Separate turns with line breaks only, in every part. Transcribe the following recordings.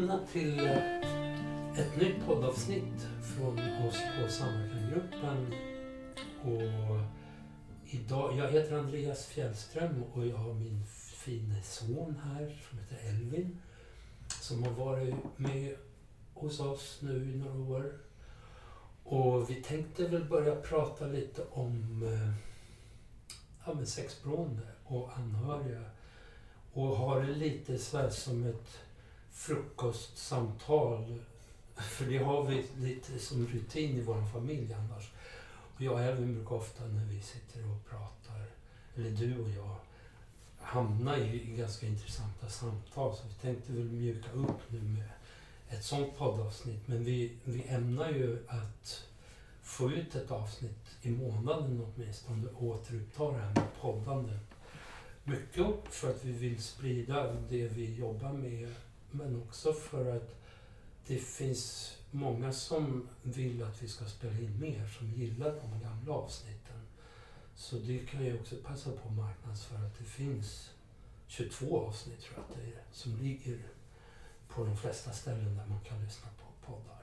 välkomna till ett nytt poddavsnitt från oss på Samverkangruppen. Och idag, jag heter Andreas Fjällström och jag har min fina son här som heter Elvin. Som har varit med hos oss nu i några år. Och vi tänkte väl börja prata lite om sexberoende och anhöriga. Och ha det lite så här som ett frukostsamtal. För det har vi lite som rutin i vår familj annars. Och jag och Elvin brukar ofta när vi sitter och pratar, eller du och jag, hamna i ganska intressanta samtal. Så vi tänkte väl mjuka upp nu med ett sånt poddavsnitt. Men vi ämnar ju att få ut ett avsnitt i månaden åtminstone och återuppta det här med poddande. Mycket för att vi vill sprida det vi jobbar med, men också för att det finns många som vill att vi ska spela in mer, som gillar de gamla avsnitten. Så det kan jag också passa på marknadsföra att det finns 22 avsnitt tror jag att det är, som ligger på de flesta ställen där man kan lyssna på poddar.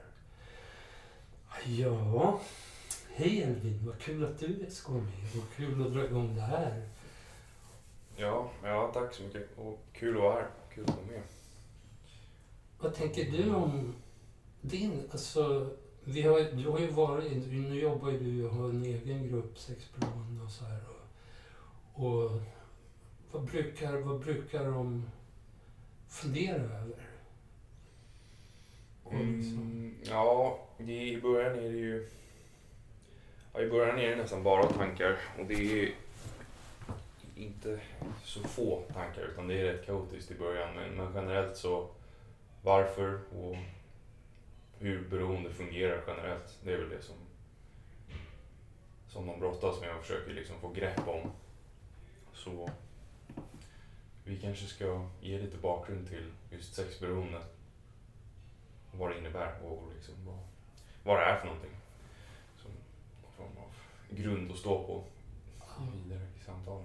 Ja, hej Elvin, vad kul att du ska vara med. Vad kul att dra igång det här.
Ja, tack så mycket. Och kul att vara här. Kul att vara med.
Vad tänker du om din, alltså, du har ju varit, nu jobbar ju du och har en egen grupp, sexberoende och så här. Och vad brukar de fundera över?
I början är det ju... Ja, i början är det nästan bara tankar. Och det är inte så få tankar, utan det är rätt kaotiskt i början. Men generellt så, varför och hur beroende fungerar generellt, det är väl det som de brottas med och försöker liksom få grepp om. Så vi kanske ska ge lite bakgrund till just sexberoende. Vad det innebär och liksom vad det är för någonting. Som någon form av grund att stå på vidare i samtalen.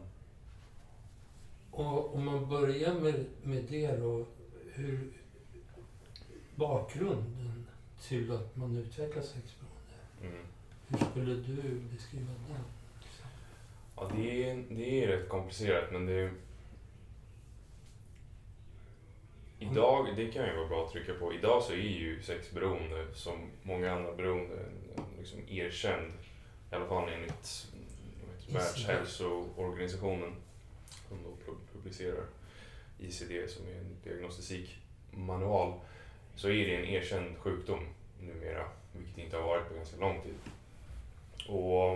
Och om man börjar med det då, hur bakgrunden till att man utvecklar sexberoende. Hur skulle du beskriva den?
Ja, det är rätt komplicerat, men det idag, det kan ju vara bra att trycka på. Idag så är ju sexberoende som många andra beroende liksom erkänd, i alla fall enligt Världshälsoorganisationen som då publicerar ICD som är en diagnostikmanual, så är det en erkänd sjukdom numera, vilket inte har varit på ganska lång tid. Och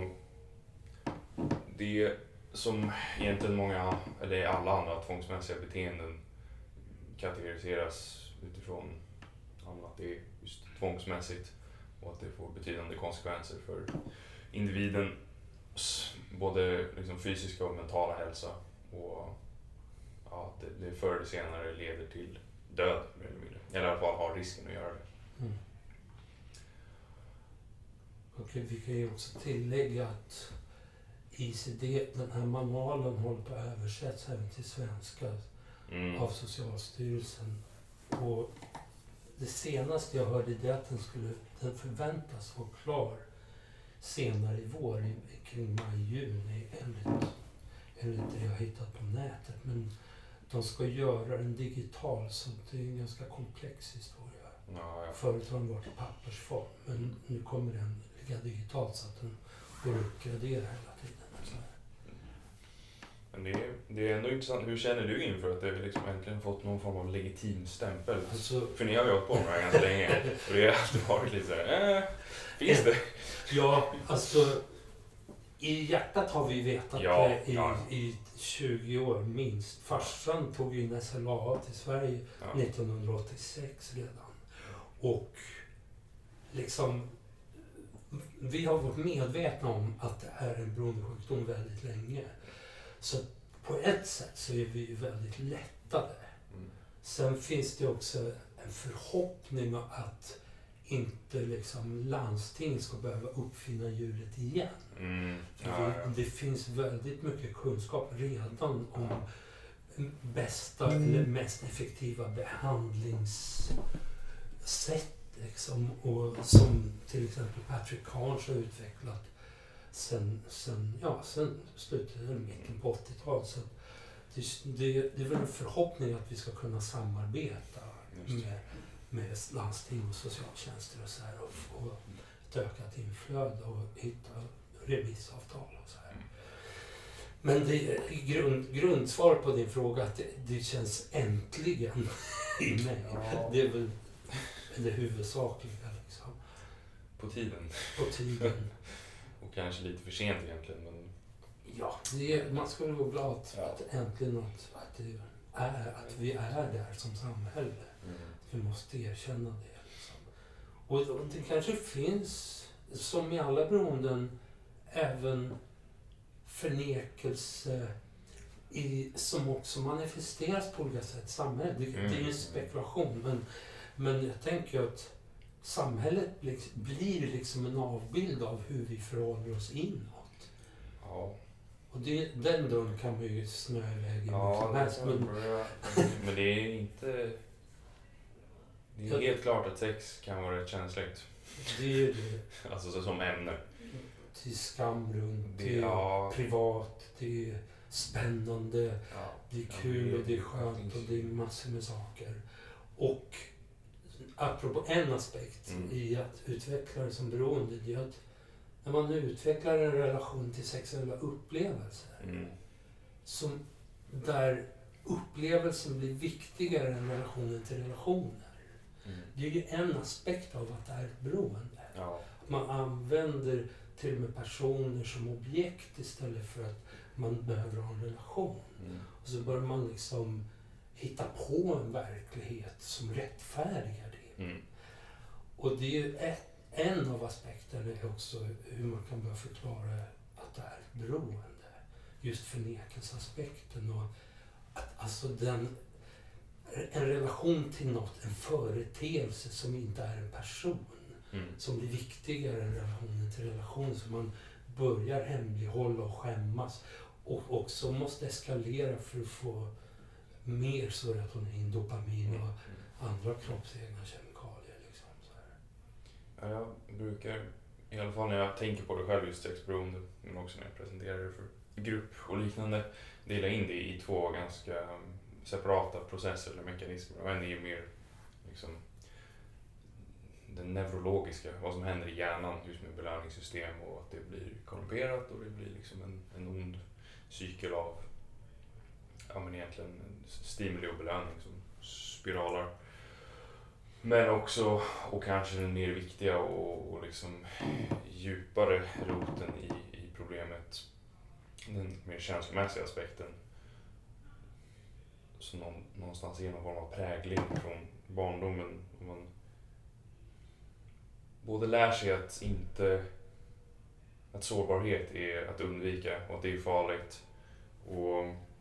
det som egentligen många, eller alla andra tvångsmässiga beteenden kategoriseras utifrån att det är just tvångsmässigt och att det får betydande konsekvenser för individen, både liksom fysiska och mentala hälsa, och att det förr eller senare leder till död mer eller mindre. Eller i alla fall har risken att göra det.
Okej, vi kan ju också tillägga att ICD, den här manualen, håller på att översättas även till svenska av Socialstyrelsen. Och det senaste jag hörde är att den förväntas vara klar senare i vår, kring maj-juni, enligt det jag hittat på nätet. Men de ska göra den digital, så det är en ganska komplex historia.
Ja.
Förut har den varit i pappersform, men nu kommer den ligga digitalt så att den går att uppgradera hela tiden.
Men det är ändå intressant. Hur känner du inför att det liksom äntligen fått någon form av legitim stämpel?
Alltså,
för ni har ju hållit på med det här ganska länge. Och det har alltid varit lite såhär, finns det?
Ja, alltså i hjärtat har vi vetat det i 20 år minst. Farsan tog ju en SLA till Sverige 1986 redan. Och liksom, vi har varit medvetna om att det är en beroendesjukdom väldigt länge. Så på ett sätt så är vi ju väldigt lättade. Sen finns det också en förhoppning att inte liksom landsting ska behöva uppfinna hjulet igen. Det finns väldigt mycket kunskap redan om bästa eller mest effektiva behandlingsmetoder sätt liksom, och som till exempel Patrick Carnes har utvecklat sen slutet eller mitten på 80-talet. Så det är väl en förhoppning att vi ska kunna samarbeta med landsting och socialtjänster och så här och få ett ökat inflöde och hitta remissavtal och så här. Men grundsvar på din fråga att det känns äntligen i mig.
Ja.
Det är väl det huvudsakliga liksom.
På tiden.
På tiden.
Och kanske lite för sent egentligen. Men...
Ja, man skulle vara glad att äntligen att vi är där som samhälle. Vi måste erkänna det. Liksom. Och det kanske finns, som i alla beroenden, även förnekelse som också manifesteras på olika sätt i samhället. Det är ju en spekulation, men jag tänker att samhället blir liksom en avbild av hur vi förhåller oss inåt.
Ja.
Och den dörren kan man ju snöa iväg i
Ja,
som helst.
Men det är inte... Det är helt klart att sex kan vara rätt känsligt.
Det är det.
Alltså så som ämne.
Till skam runt, det är privat, det är spännande, det är kul och det är skönt och det är massor med saker. Och apropå en aspekt i att utveckla det som beroende, det är att när man utvecklar en relation till sexuella upplevelser där upplevelsen blir viktigare än relationen till relationer. Det är ju en aspekt av att det är ett beroende.
Ja.
Man använder till och med personer som objekt istället för att man behöver ha en relation. Och så börjar man liksom hitta på en verklighet som rättfärdigar det. Och det är ju en av aspekterna är också hur man kan börja förklara att det är beroende. Just förnekelseaspekten och att alltså en relation till något, en företeelse som inte är en person. Som blir viktigare än relationen till relation. Så man börjar hemlighålla och skämmas. Och också måste eskalera för att få mer serotonin, dopamin och andra kroppsegna kemikalier. Liksom, så här.
Ja, jag brukar, i alla fall när jag tänker på det själv, just sexberoende, men också när jag presenterar det för grupp och liknande, dela in det i två ganska separata processer eller mekanismer. Och en är ju mer liksom den neurologiska, vad som händer i hjärnan just med belöningssystem och att det blir korrumperat och det blir liksom en ond cykel av men egentligen stimuli och belöning som spiralar. Men också, och kanske den mer viktiga och liksom djupare roten i problemet, den mer känslomässiga aspekten som någonstans är någon form av prägling från barndomen. Man både lär sig att sårbarhet är att undvika och att det är farligt, och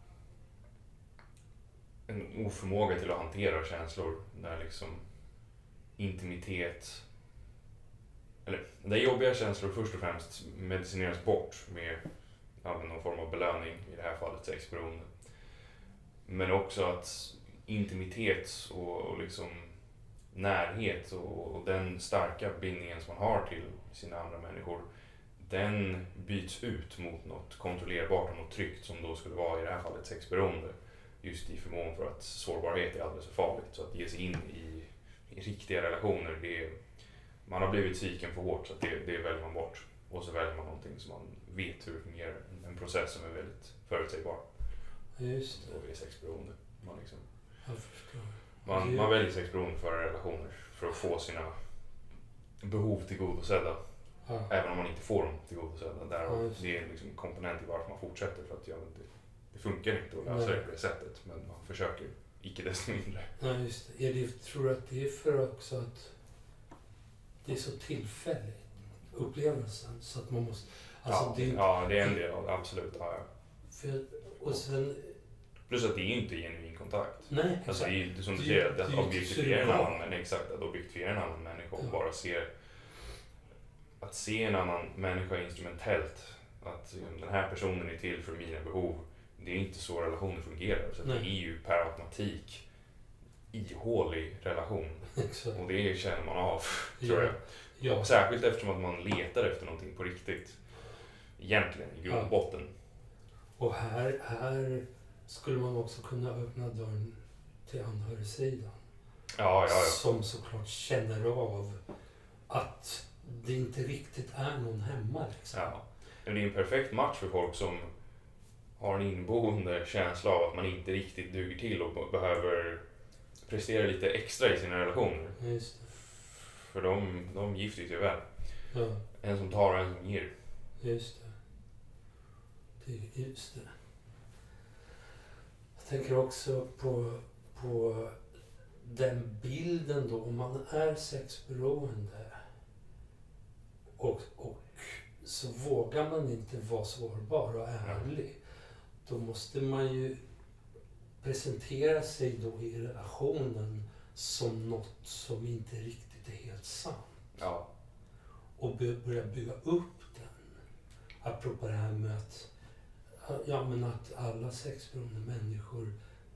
en oförmåga till att hantera känslor när liksom intimitet, eller där jobbiga känslor först och främst medicineras bort med någon form av belöning, i det här fallet sexberoende. Men också att intimitet och liksom närhet och den starka bindningen som man har till sina andra människor, den byts ut mot något kontrollerbart och något tryggt som då skulle vara i det här fallet sexberoende. Just i förmån för att sårbarhet är alldeles för farligt. Så att ge sig in i riktiga relationer, man har blivit sviken för hårt, så att det väljer man bort. Och så väljer man någonting som man vet hur det fungerar. En process som är väldigt förutsägbar.
Just det.
Och det är sexberoende.
Jag förstår.
Man väljer sexberoende för relationer för att få sina behov tillgodosedda.
Ja.
Även om man inte får dem tillgodosedda. Det är en liksom komponent i varför man fortsätter, för att det funkar inte att lösa det på det sättet. Men man försöker icke desto mindre.
Ja, just det. Tror du att det är för också att det är så tillfälligt, upplevelsen, så att man måste... Alltså
det är en del av det, absolut. Ja.
Och sen...
Plus att det är inte genuin kontakt.
Nej,
alltså det är som du säger, att objektifiera en annan människa. Exakt, att objektifiera en annan människa och bara se en annan människa instrumentellt. Att den här personen är till för mina behov. Det är inte så relationer fungerar. Så det är ju per automatik ihålig relation.
Exakt.
Och det känner man av, tror jag.
Ja.
Särskilt eftersom att man letar efter någonting på riktigt. Egentligen, i grund och botten.
Och här skulle man också kunna öppna dörren till anhörigsidan.
Ja.
Som såklart känner av att det inte riktigt är någon hemma. Liksom.
Ja. Men det är en perfekt match för folk som har en inneboende känsla av att man inte riktigt duger till och behöver prestera lite extra i sina relationer.
Just det.
För de gifter sig väl.
Ja.
En som tar och en som ger.
Just det. Jag tänker också på den bilden då, om man är sexberoende och så vågar man inte vara sårbar och ärlig. Då måste man ju presentera sig då i relationen som något som inte riktigt är helt sant.
Ja.
Och börja bygga upp den. Apropå det här med att alla sexberoende människor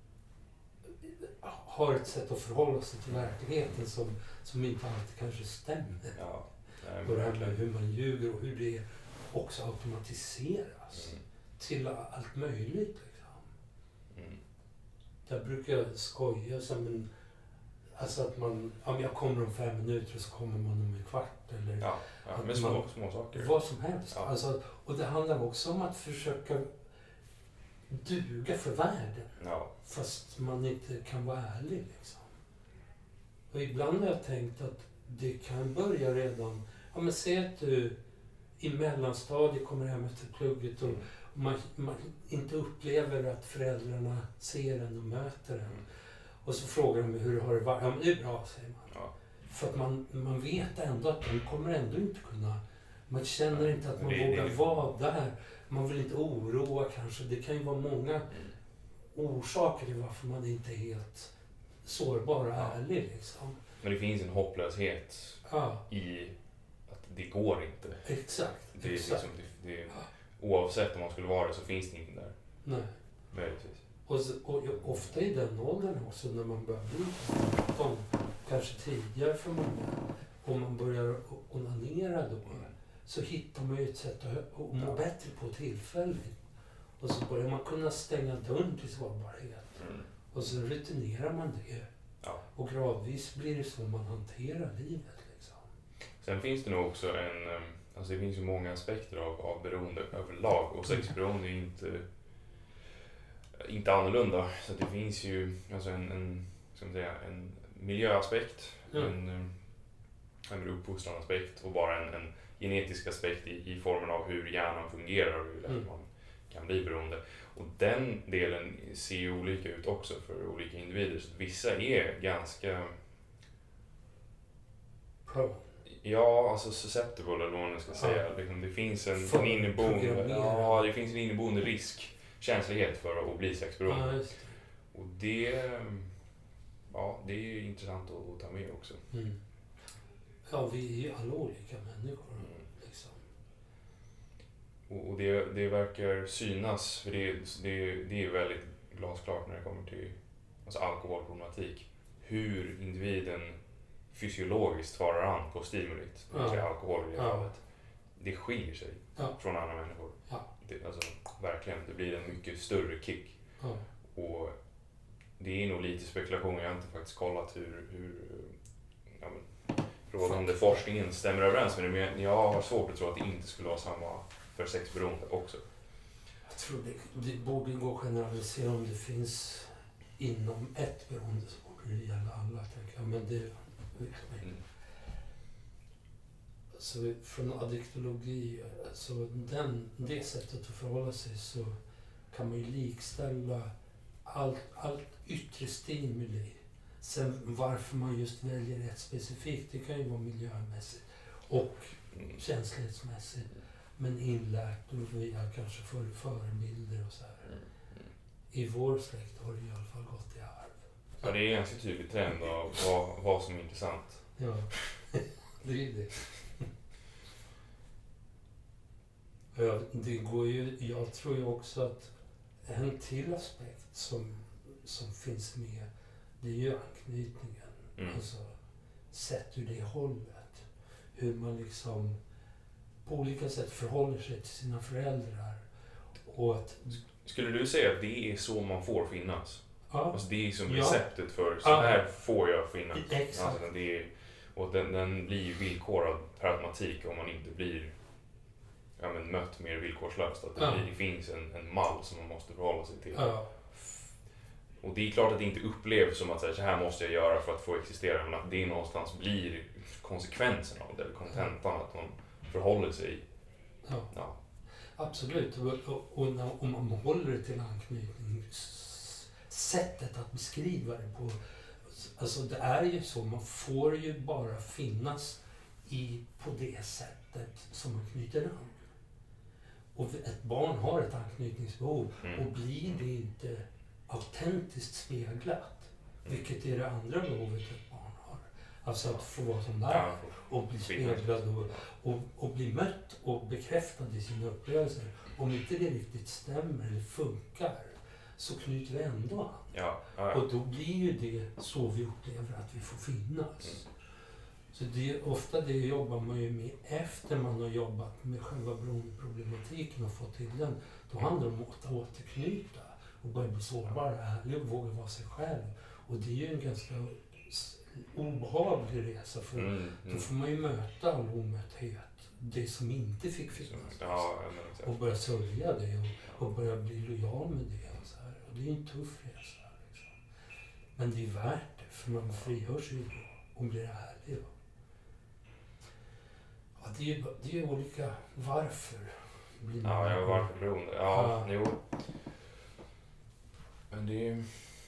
har ett sätt att förhålla sig till verkligheten som inte alltid kanske stämmer.
Ja.
Och det här med hur man ljuger och hur det också automatiseras till allt möjligt. Liksom. Jag brukar skoja alltså att jag kommer om 5 minuter och så kommer man om en kvart. Eller
med små saker.
Vad som helst.
Ja.
Alltså, och det handlar också om att försöka duga för världen.
Ja.
Fast man inte kan vara ärlig. Liksom. Och ibland har jag tänkt att det kan börja redan. Ja, men säg att du i mellanstadiet kommer hem efter plugget och man inte upplever att föräldrarna ser en och möter en. Och så frågar de hur har det varit. Ja, men det är bra, säger man.
Ja.
För att man vet ändå att de kommer ändå inte kunna. Man känner inte att man vågar
det.
vara där. Man vill inte oroa kanske. Det kan ju vara många orsaker till varför man inte är helt sårbar och ärlig. Liksom.
Men det finns en hopplöshet i att det går inte.
Exakt.
Det är liksom, oavsett om man skulle vara det så finns det inte där.
Nej.
Möjligtvis.
Och ofta i den åldern också när man börjar bli 15, kanske tidigare för många, om man börjar onanera då, så hittar man ju ett sätt att må bättre på tillfället. Och så börjar man kunna stänga dörren till sårbarhet. Och så rutinerar man det.
Ja.
Och gradvis blir det så man hanterar livet. Liksom.
Sen finns det nog också det finns ju många aspekter av beroende överlag. Och sexberoende är inte annorlunda. Så det finns ju en miljöaspekt, en uppfostranaspekt och bara en genetisk aspekt i formen av hur hjärnan fungerar och hur lätt man kan bli beroende. Och den delen ser ju olika ut också för olika individer. Så vissa är ganska... susceptible eller vad man ska säga. Liksom, det finns en inneboende känslighet för att bli sexberoende. Och det är ju intressant att ta med också.
Ja, vi är ju alla olika människor. Liksom.
Och det verkar synas, för det är väldigt glasklart när det kommer till alkoholproblematik. Hur individen fysiologiskt svarar an på stimulit, alkohol i det fallet. Det skiljer sig från andra människor.
Ja.
Verkligen, det blir en mycket större kick. Och det är nog lite spekulation, jag har inte faktiskt kollat hur rådande forskningen stämmer överens med det, men jag har svårt att tro att det inte skulle vara samma för sexberoende också.
Jag tror det borde gå att generalisera om det finns inom ett beroende så borde det gälla alla, tänker jag. Men det så från addiktologi, så det sättet att förhålla sig, så kan man ju likställa allt yttre stimuli. Sen varför man just väljer ett specifikt, det kan ju vara miljömässigt och känslighetsmässigt. Men inlärt och via kanske förebilder och så här. I vår släkt har det i alla fall gått i arv.
Ja, det är en ganska tydlig trend av vad som är intressant.
Ja, det är det. Ja, det går ju, jag tror ju också att en till aspekt som finns med, det är ju anknytningen. Alltså, sett ur det hållet. Hur man liksom på olika sätt förhåller sig till sina föräldrar. Och att,
skulle du säga att det är så man får finnas?
ja,
Alltså det är som receptet för så här får jag finnas.
Exakt.
Alltså det är, och den blir ju villkorad per automatik om man inte blir mött mer villkorslöst. Att det finns en mall som man måste förhålla sig till.
Ja.
Och det är klart att det inte upplevs som att så här måste jag göra för att få existera, men att det någonstans blir konsekvensen av det, eller kontentan, att man förhåller sig.
Ja. Absolut. Och om man håller det till anknytningssättet att beskriva det på. Alltså det är ju så, man får ju bara finnas på det sättet som man knyter an. Och ett barn har ett anknytningsbehov och blir det inte autentiskt speglat, vilket är det andra behovet ett barn har. Alltså att få vara som där och bli speglad och bli mött och bekräftad i sina upplevelser. Om inte det riktigt stämmer eller funkar så knyter vi ändå an. Och då blir ju det så vi upplever att vi får finnas. Så det är ofta det jobbar man ju med efter man har jobbat med själva beroendeproblematiken och fått till den. Då handlar det om att återknyta och börja bli sårbar, ärlig och våga vara sig själv. Och det är ju en ganska obehaglig resa, för då får man ju möta all omötlighet, det som inte fick finnas. Och börja sörja det och börja bli lojal med det. Och så här. Och det är en tuff resa. Liksom. Men det är värt det, för man frigörs ju och blir ärlig. Ja, det är ju olika varför. Blir man
varför beroende. Jo. Men det är...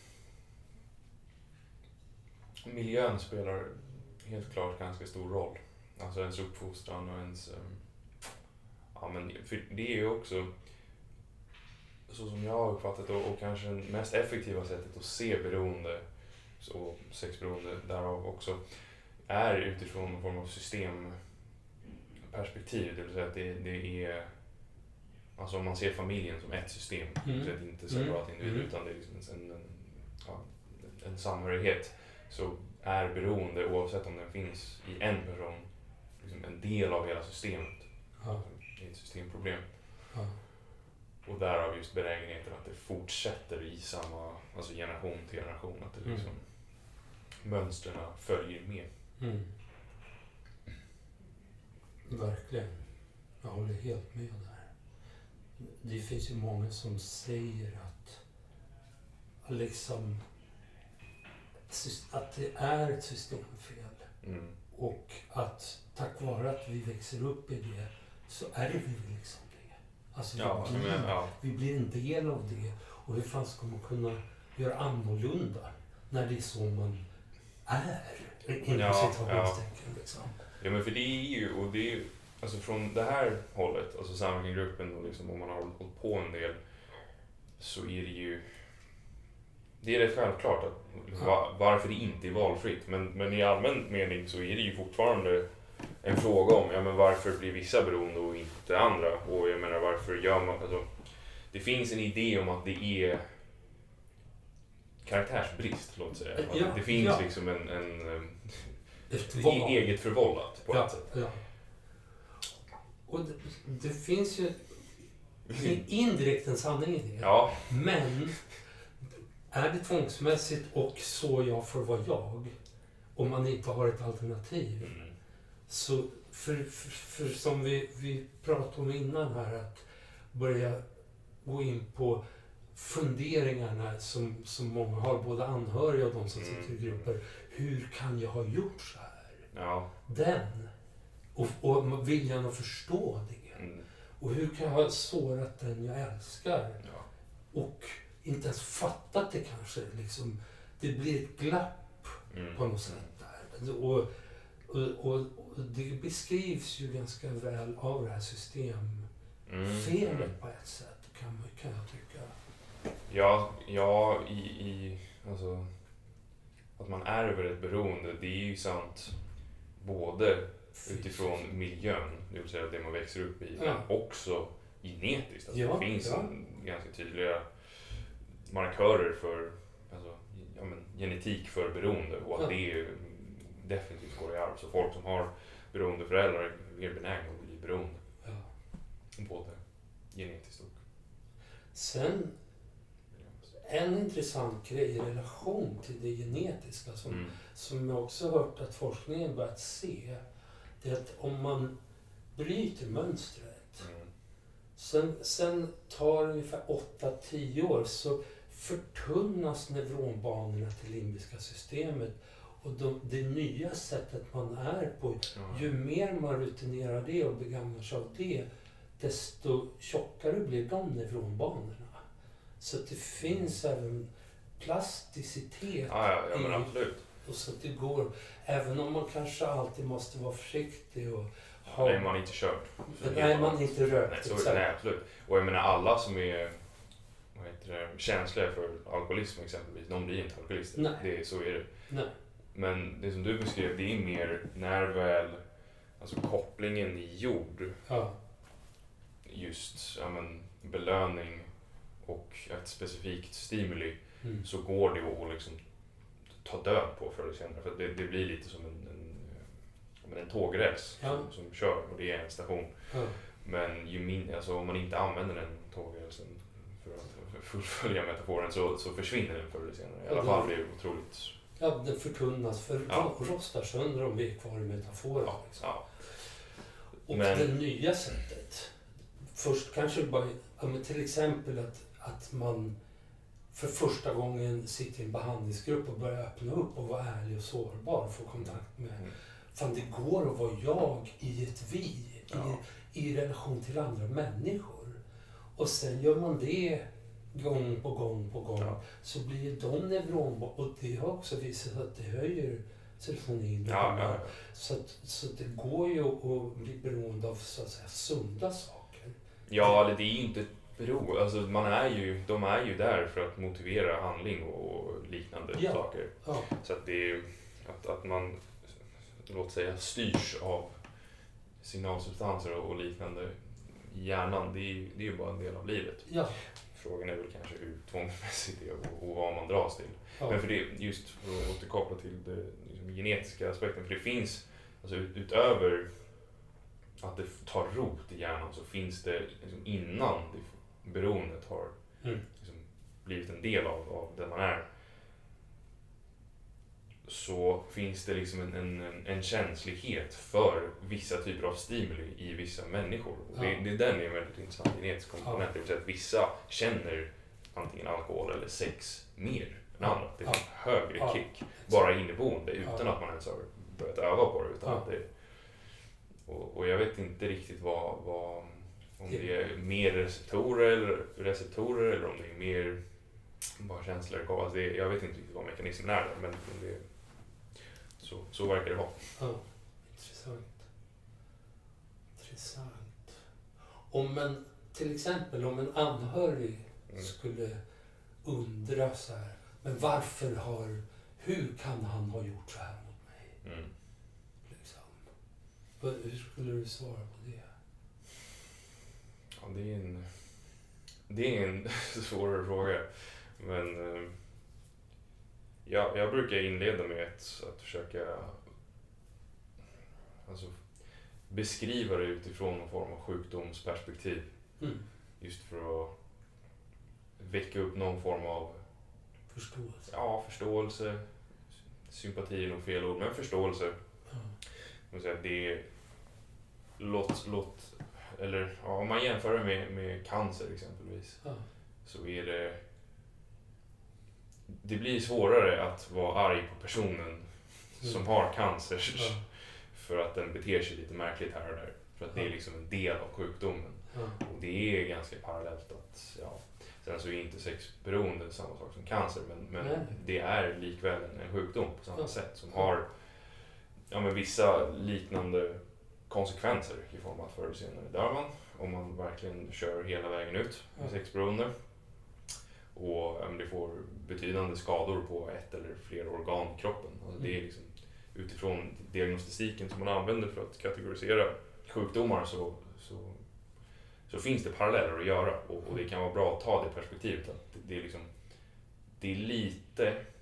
Miljön spelar helt klart ganska stor roll. Alltså ens uppfostran och ens... för det är ju också, så som jag har uppfattat och kanske det mest effektiva sättet att se beroende och sexberoende därav också, är utifrån en form av systemperspektiv. Det vill säga att det är... Alltså om man ser familjen som ett system, så att det inte separat individ, utan det är liksom en samhörighet, så är beroende, oavsett om den finns i en person, liksom en del av hela systemet. Det är ett systemproblem. Och därav just benägenheten att det fortsätter i samma, alltså generation till generation, att det liksom mönstren följer med.
Verkligen. Jag håller helt med där. Det finns ju många som säger att liksom att det är ett systemfel. Och att tack vare att vi växer upp i det så är det vi liksom det. Alltså vi blir en del av det. Och hur fan ska man kunna göra annorlunda när det är så man är? Liksom.
Ja, men för det är ju, och det är alltså från det här hållet, alltså samverkansgruppen, och liksom om man har hållit på en del, så är det ju, det är rätt självklart att varför det inte är valfritt, men i allmän mening så är det ju fortfarande en fråga om varför blir vissa beroende och inte andra, och jag menar varför gör man, alltså det finns en idé om att det är karaktärsbrist, låt säga. Det finns liksom en eget förvållat på ett sätt.
Och det finns ju indirekt en sanning i det. Men är det tvångsmässigt och så jag får vara jag, om man inte har ett alternativ, så för som vi pratade om innan här, att börja gå in på funderingarna som många har, både anhöriga och de som sitter i grupper. Hur kan jag ha gjort så här? Den. Och viljan att förstå det. Och hur kan jag ha sårat den jag älskar? Och inte ens fattat det kanske. Liksom, det blir ett glapp på något sätt där. Och det beskrivs ju ganska väl av det här systemfelet på ett sätt, kan jag tycka.
Alltså att man ärver ett beroende, det är ju sant både utifrån miljön, det vill säga det man växer upp i, men också genetiskt. Alltså det finns en ganska tydliga markörer för genetik för beroende och att det definitivt går i arv. Så folk som har beroende föräldrar är mer benägna att bli beroende.
Ja.
Både genetiskt och...
Sen en intressant grej i relation till det genetiska som jag också har hört att forskningen börjat se, det är att om man bryter mönstret sen tar det ungefär 8-10 år så förtunnas neuronbanorna till limbiska systemet och det nya sättet man är på, ju mer man rutinerar det och begagnar sig av det, desto tjockare blir de neuronbanorna. Så att det finns även plasticitet
Ja, men absolut.
Och så att det går, även om man kanske alltid måste vara försiktig och
ha... Nej, man är inte körd.
Nej, man är inte rökt.
Nej, absolut. Och jag menar alla som är känsliga för alkoholism exempelvis, de blir inte alkoholister. Så är det.
Nej.
Men det som du beskrev, det är mer när väl kopplingen är gjord.
Ja.
Just belöning och ett specifikt stimuli så går det att liksom ta död på förr eller senare. För det blir lite som en tågräls som kör och det är en station. Ja. Men om man inte använder den tågrälsen för att fullfölja metaforen så försvinner den förr eller senare. I alla fall blir det otroligt...
Ja, den förtunnas för rostar sönder om vi är kvar i metaforen. Ja, liksom. Och det nya sättet. Först kanske bara, till exempel att man för första gången sitter i en behandlingsgrupp och börjar öppna upp och vara ärlig och sårbar och få kontakt med. Fan, det går att vara jag i ett vi, i relation till andra människor. Och sen gör man det gång på gång så blir de neuron, och det har också visat att det höjer serotonin. Så att det går ju att bli beroende av så att säga sunda saker.
Ja, det är ju inte beroende. Alltså de är ju där för att motivera handling och liknande saker. Ja. Så att det är att man, låt säga, styrs av signalsubstanser och liknande i hjärnan, det är ju bara en del av livet.
Ja.
Frågan är väl kanske hur tvångsmässigt det är och vad man dras till. Ja. Men för det, just för att återkoppla till det liksom, genetiska aspekten, för det finns, alltså utöver att det tar rot i hjärnan så finns det liksom, innan beroendet har liksom, blivit en del av det man är, så finns det liksom en känslighet för vissa typer av stimuli i vissa människor. Och den är en väldigt intressant genetisk komponent. Det vill säga att vissa känner antingen alkohol eller sex mer än andra. Det är en högre kick, bara inneboende, utan att man ens har börjat öva på det. Utan att det, och jag vet inte riktigt vad om det är mer receptorer eller om det är mer bara känslor. Alltså jag vet inte riktigt vad mekanismen är där, men det så verkar det vara.
Ja, intressant. Till exempel om en anhörig skulle undra så här, men hur kan han ha gjort så här mot mig? Liksom. Hur skulle du svara på det?
Ja, det är en svårare fråga. Men jag brukar inleda med att försöka beskriva det utifrån någon form av sjukdomsperspektiv. Just för att väcka upp någon form av
förståelse.
Ja, förståelse. Sympati är nog fel ord, men förståelse. Det är eller om man jämför det med cancer exempelvis, så är det blir svårare att vara arg på personen som har cancer för att den beter sig lite märkligt här och där. För att det är liksom en del av sjukdomen. Och det är ganska parallellt att, sen så är inte sexberoende samma sak som cancer, men det är likväl en sjukdom på samma sätt som har vissa liknande konsekvenser i form av att förr eller senare dör man om man verkligen kör hela vägen ut med sexberoende. Och det får betydande skador på ett eller flera organ i kroppen. Alltså det är liksom, utifrån diagnostiken som man använder för att kategorisera sjukdomar så finns det paralleller att göra. Och det kan vara bra att ta det perspektivet. Att det är lite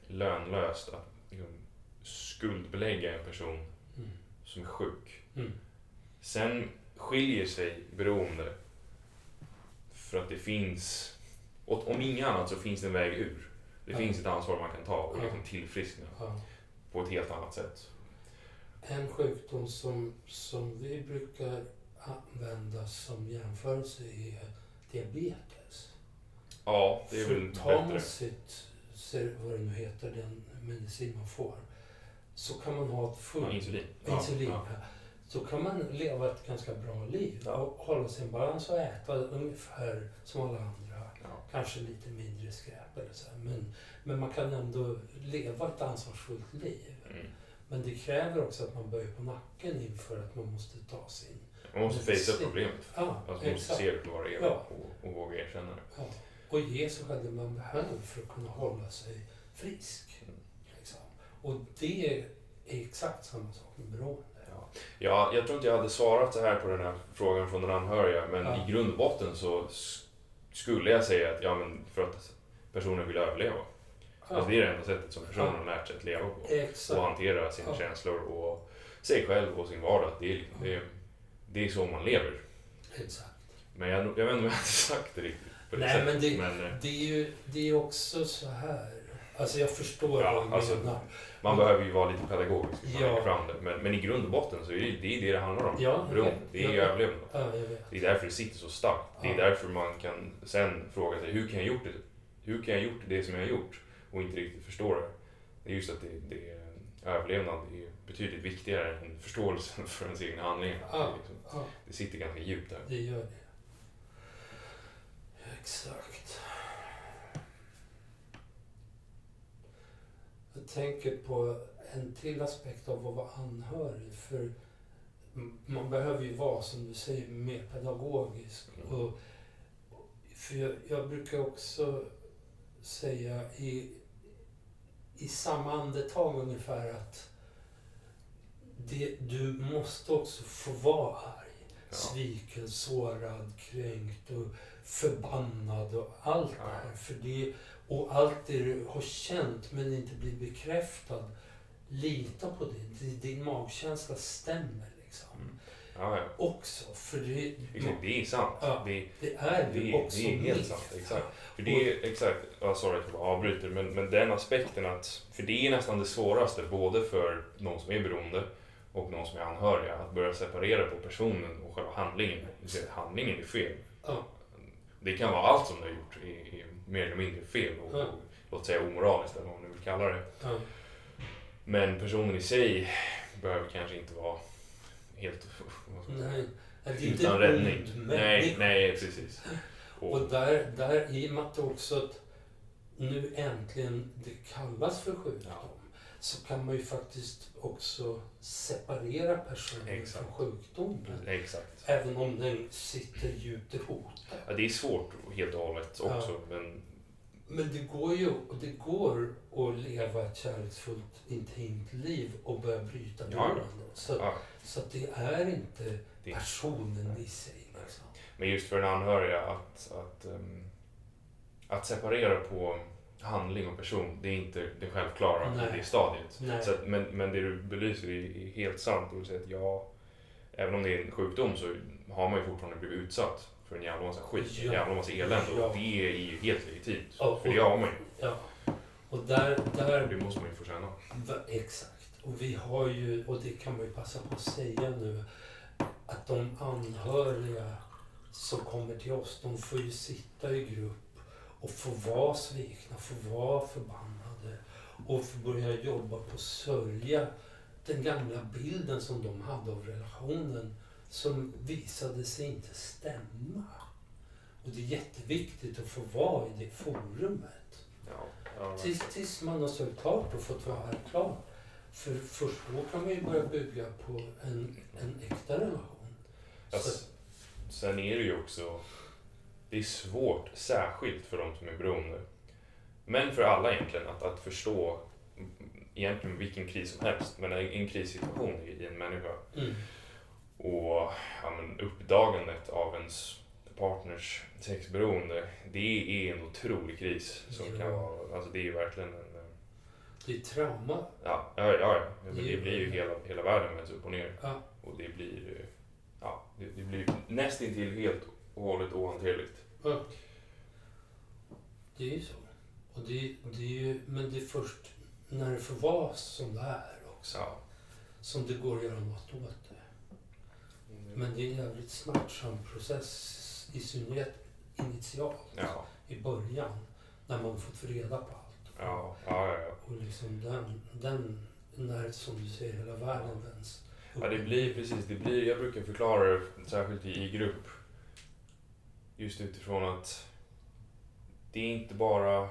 lönlöst att liksom, skuldbelägga en person som är sjuk. Sen skiljer sig beroende för att det finns, om inget annat så finns det en väg ur. Det finns ett ansvar man kan ta och liksom tillfriskna på ett helt annat sätt.
En sjukdom som vi brukar använda som jämförelse är diabetes.
Ja, det är väl bättre.
Vad det nu heter, den medicin man får, så kan man ha ett
insulin.
Ja. Så kan man leva ett ganska bra liv och hålla sin balans och äta ungefär som alla andra. Ja. Kanske lite mindre skräp eller så. Men man kan ändå leva ett ansvarsfullt liv. Men det kräver också att man böjer på nacken inför att man måste ta sin...
Man måste fejsa problemet.
Ja,
alltså man måste se vad det är och våga erkänna det.
Ja. Och ge sig själv det man behöver för att kunna hålla sig frisk. Liksom. Och det är exakt samma sak med beroende.
Ja, jag tror inte jag hade svarat så här på den här frågan från den anhöriga, men i grund och botten så skulle jag säga att men för att personen vill överleva. Alltså det är det enda sättet som personen har lärt sig att leva på.
Exakt.
Och hantera sina känslor och sig själv och sin vardag. Det är så man lever.
Exakt.
Men jag vet inte om jag hade sagt det riktigt på det
sättet.
Men
det är också så här. Alltså jag förstår vad du menar.
Man behöver ju vara lite pedagogisk fram det. Men i grund och botten så är det handlar om. Det är överlevnad. Det är därför det sitter så starkt. Det är därför man kan sen fråga sig hur kan jag gjort det som jag har gjort och inte riktigt förstår det. Det är just att överlevnad är betydligt viktigare än förståelsen för ens egna handlingar. Det sitter ganska djupt där.
Det gör det. Exakt. Jag tänker på en till aspekt av att vara anhörig. För man behöver ju vara, som du säger, mer pedagogisk. För jag brukar också säga i samma andetag ungefär att du måste också få vara arg. Sviken, sårad, kränkt och förbannad och allt det här. För det, och allt det du har känt men inte blir bekräftad, lita på det. Din magkänsla stämmer liksom. Också. För
det är sant.
Det är också
det är helt sant. Exakt. För det är exakt, sorry att jag avbryter, men den aspekten att, för det är nästan det svåraste både för någon som är beroende och någon som är anhöriga, att börja separera på personen och själva handlingen. Handlingen är fel. Det kan vara allt som du har gjort är mer eller mindre fel och låt säga omoraliskt eller vad man nu vill kalla det. Men personen i sig behöver kanske inte vara helt utan räddning. Nej, precis.
Och där i och med att också att nu äntligen det kallas för sjukdom, så kan man ju faktiskt också separera personen från sjukdomen.
Exakt.
Även om den sitter djupt rotad.
Ja, det är svårt helt och hållet också.
Men det går att leva ett kärleksfullt, intimt liv och börja bryta beroendet. Så att det är inte personen i sig. Liksom.
Men just för en anhöriga att separera på handling och person, det är inte det självklara i det stadiet. Så att, men det du belyser är helt sant. Det vill säga att även om det är en sjukdom så har man ju fortfarande blivit utsatt för en jävla massa skit, en jävla massa elände. Och det är ju helt legitimt. För det har man ju.
Och där
det måste man ju få känna.
Exakt. Och vi har ju, och det kan man ju passa på att säga nu, att de anhöriga som kommer till oss, de får ju sitta i grupp och få vara svikna, få vara förbannade och få börja jobba på att sörja den gamla bilden som de hade av relationen som visade sig inte stämma. Och det är jätteviktigt att få vara i det forumet. Tills man har sökt klart och fått vara klar. För först då kan man ju börja bygga på en äkta relation.
Sen är det ju också, det är svårt, särskilt för de som är beroende. Men för alla egentligen, att förstå egentligen vilken kris som helst. Men en krissituation i en människa. Och uppdagandet av ens partners sexberoende, det är en otrolig kris som kan vara, alltså det är verkligen
Det är trauma.
Ja. Men det blir ju hela världen vänds upp och ner.
Ja.
Och det blir, det blir nästintill helt och hållet ohanterligt.
Ja. Det är ju så. Och det är ju, men det är först när det får vara som det är också.
Ja.
Som det går att göra något åt det. Men det är en jävligt smärtsam process, i synnerhet initialt, i början, när man fått reda på allt.
Ja.
Och liksom den när, som du säger, hela världen vänds.
Ja, det blir, jag brukar förklara det, särskilt i grupp, just utifrån att det är inte bara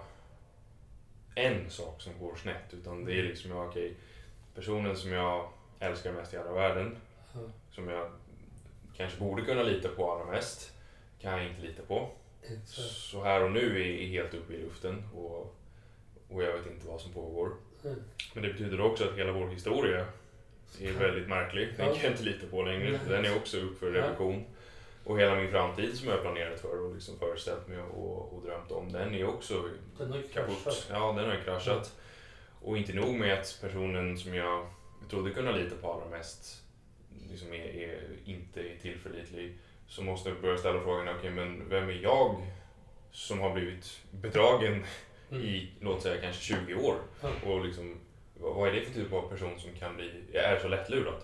en sak som går snett, utan det är liksom, personen som jag älskar mest i hela världen, som jag kanske borde kunna lita på allra mest, kan jag inte lita på. Så här och nu är helt uppe i luften och jag vet inte vad som pågår. Men det betyder också att hela vår historia är väldigt märklig. Den kan jag inte lita på längre. Den är också upp för revision. Och hela min framtid som jag har planerat för och liksom föreställt mig och drömt om, den är också kaputt. Ja, den har ju kraschat. Och inte nog med att personen som jag trodde kunna lita på allra mest liksom inte är tillförlitlig, så måste jag börja ställa frågan, men vem är jag som har blivit bedragen i, låt säga, kanske 20 år? Och liksom, vad är det för typ av person som är så lättlurad?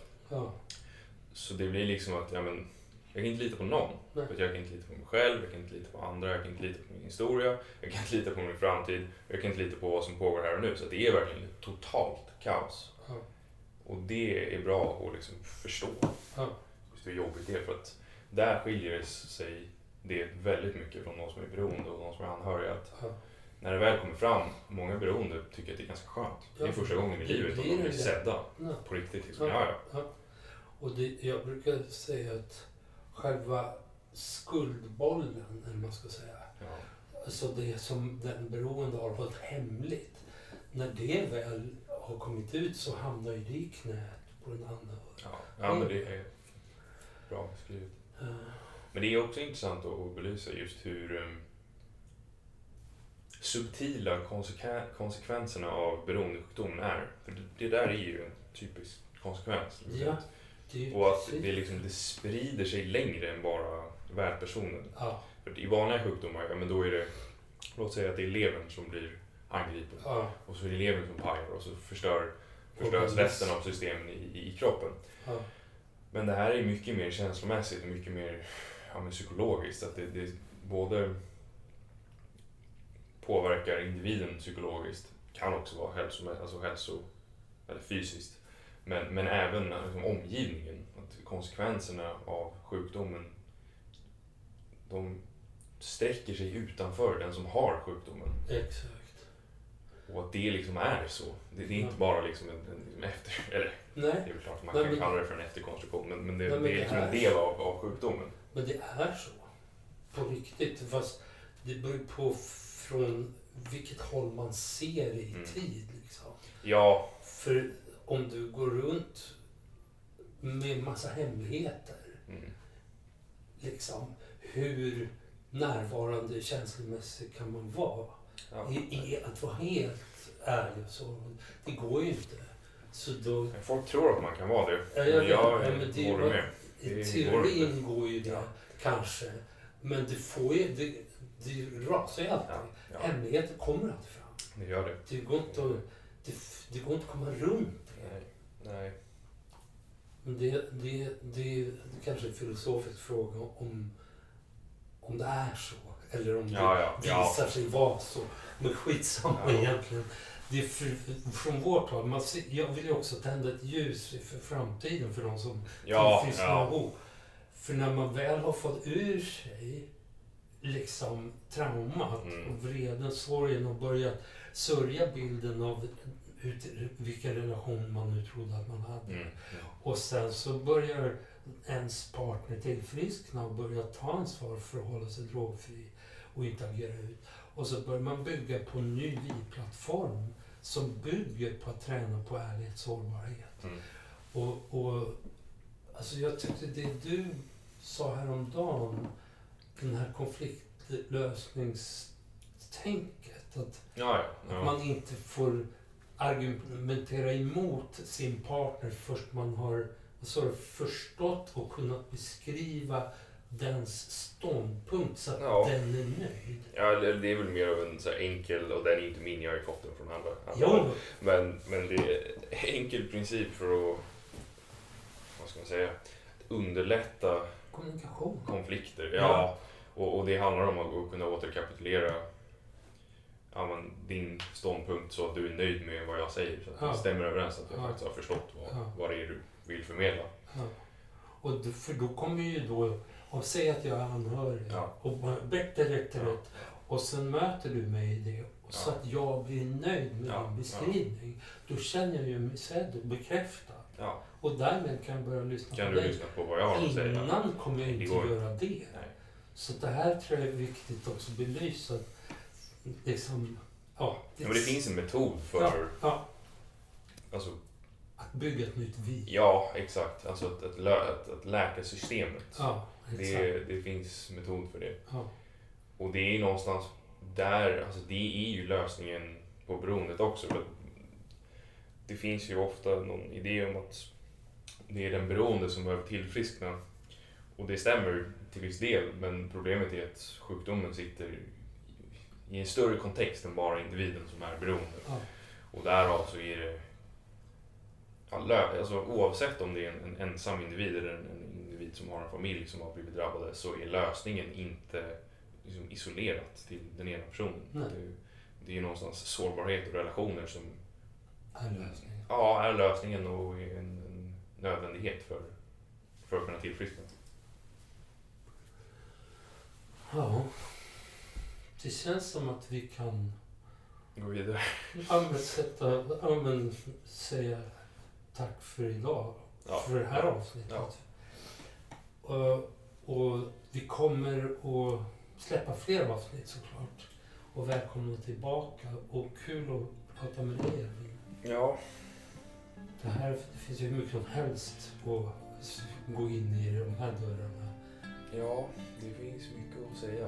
Så det blir liksom att, jag kan inte lita på någon. För jag kan inte lita på mig själv, jag kan inte lita på andra, jag kan inte lita på min historia, jag kan inte lita på min framtid, jag kan inte lita på vad som pågår här och nu. Så det är verkligen totalt kaos. Och det är bra att liksom förstå just hur jobbigt det är, för att där skiljer sig det väldigt mycket från någon som är beroende och någon som är anhörig. När det väl kommer fram, många beroende tycker att det är ganska skönt. Det är första gången i livet att de blir sedda på riktigt. Liksom.
Och jag brukar säga att själva skuldbollen, eller man ska säga, alltså det som den beroende har hållit hemligt, när det väl har kommit ut så hamnar ju det i knät på den andra.
Men det är bra beskrivet. Men det är också intressant att belysa just hur subtila konsekvenserna av beroendesjukdomen är. För det där är ju en typisk konsekvens. Och att det sprider sig längre än bara värdpersonen. För i vanliga sjukdomar, men då är det, låt säga att det är levern som blir angripen. Och så är det levern som pajar och så förstörs resten av systemen i kroppen. Men det här är mycket mer känslomässigt och mycket mer psykologiskt. Att det både påverkar individen psykologiskt, kan också vara hälso eller fysiskt, men även liksom omgivningen. Att konsekvenserna av sjukdomen, de sträcker sig utanför den som har sjukdomen.
Exakt.
Och att det liksom är så. Det är inte bara liksom en efter... Eller, det är väl klart att man kan kalla det för en efterkonstruktion. Men det är liksom en del av sjukdomen.
Men det är så. På riktigt. Fast det beror på från vilket håll man ser i tid. Liksom.
Ja.
För om du går runt med massa hemligheter. Liksom, hur närvarande känslomässigt kan man vara? Att vara helt ärlig och så. Det går ju inte. Så då...
Folk tror att man kan vara det. Jag håller med.
I teorin går ju det kanske. Men det får ju... Det rasar ju alltid. Hemligheter kommer alltid fram.
Det gör det.
Det går inte att komma runt det.
Nej.
Men det är kanske en filosofisk fråga om det är så. Eller om det visar sig vara så. Men skitsamma egentligen. Det är från vårt håll. Jag vill ju också tända ett ljus för framtiden för de som tillfrisknar ihop. För när man väl har fått ur sig liksom traumat och vreden, sorgen och börjat sörja bilden av vilken relation man nu trodde att man hade. Och sen så börjar ens partner tillfriskna och börjar ta ansvar för att hålla sig drogfri och inte agera ut. Och så börjar man bygga på en ny livsplattform som bygger på att träna på ärlighet och sårbarhet. Och alltså jag tyckte det du sa häromdagen, den här konfliktlösningstänket, att man inte får argumentera emot sin partner först man har förstått och kunnat beskriva dens ståndpunkt så att den är nöjd.
Ja, det är väl mer av en så här enkel, och den är inte min, jag har ju fått den från andra.
Ja.
Men det är en enkel princip för att, vad ska man säga, underlätta
kommunikation.
Konflikter. Ja. Och det handlar om att kunna återkapitulera din ståndpunkt så att du är nöjd med vad jag säger. Så att det stämmer överens, att jag faktiskt har förstått vad det är du vill förmedla.
Ja. Och för då kommer ju då, och säg att jag är anhörig och berättar rätt. Och sen möter du mig i det. Och så att jag blir nöjd med din beskrivning. Då känner jag ju mig sedd och bekräftad. Ja. Och därmed kan jag börja lyssna
kan
på
du
dig.
Lyssna på vad jag har att säga.
Innan kommer jag inte göra det. Nej. Så det här tror jag är viktigt också att belysa. Liksom,
men det finns en metod för alltså,
att bygga ett nytt vi.
Ja, exakt. Alltså att läka systemet.
Ja,
det finns metod för det.
Ja.
Och det är någonstans där, alltså det är ju lösningen på beroendet också. För det finns ju ofta någon idé om att det är den beroende som behöver tillfriskna. Och det stämmer till viss del, men problemet är att sjukdomen sitter i en större kontext än bara individen som är beroende. Ja. Och därav så är det alltså, oavsett om det är en ensam individ eller en individ som har en familj som har blivit drabbade, så är lösningen inte liksom isolerat till den ena personen. Det är någonstans sårbarhet och relationer som
är lösningen.
Ja, är lösningen och är en nödvändighet för att kunna tillfriskna.
Ja, det känns som att vi kan
gå vidare.
Säga tack för idag, för det här avsnittet. Ja. Och vi kommer att släppa fler avsnitt såklart. Och välkomna tillbaka. Och kul att prata med dig.
Ja.
Det finns ju mycket som helst att gå in i de här dörrarna.
Ja, det finns mycket att säga.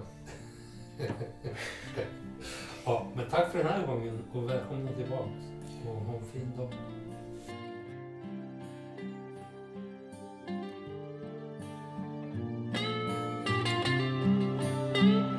Ja, men tack för den här gången och välkomna tillbaka. Och ha en fin dag.